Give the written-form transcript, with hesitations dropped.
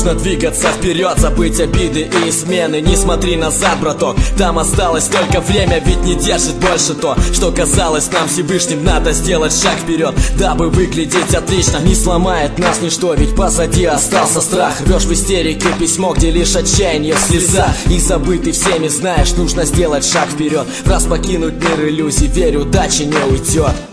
Нужно двигаться вперед, забыть обиды и измены. Не смотри назад, браток, там осталось только время. Ведь не держит больше то, что казалось нам Всевышним. Надо сделать шаг вперед, дабы выглядеть отлично. Не сломает нас ничто, ведь позади остался страх. Рвешь в истерике письмо, где лишь отчаяние в слезах. И забытый всеми знаешь, нужно сделать шаг вперед. В раз покинуть мир иллюзий, верю, удачи не уйдет.